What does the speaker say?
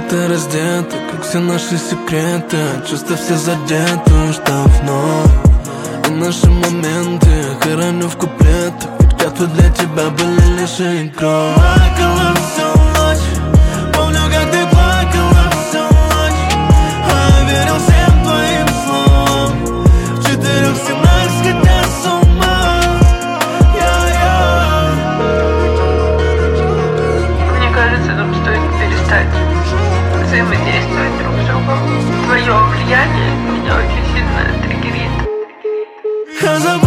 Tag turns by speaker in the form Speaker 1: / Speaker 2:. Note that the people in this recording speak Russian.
Speaker 1: ты раздета, как все наши секреты. Чувства все задеты уж давно. И наши моменты хороню в куплетах, ведь клятвы для тебя были лишь игрой. Плакала всю ночь, помню, как ты плакала всю ночь. А я верил всем твоим словам, в 4-17 сходя с ума.
Speaker 2: Мне кажется, нам стоит перестать взаимодействовать друг с другом. Твое влияние меня очень сильно триггерит.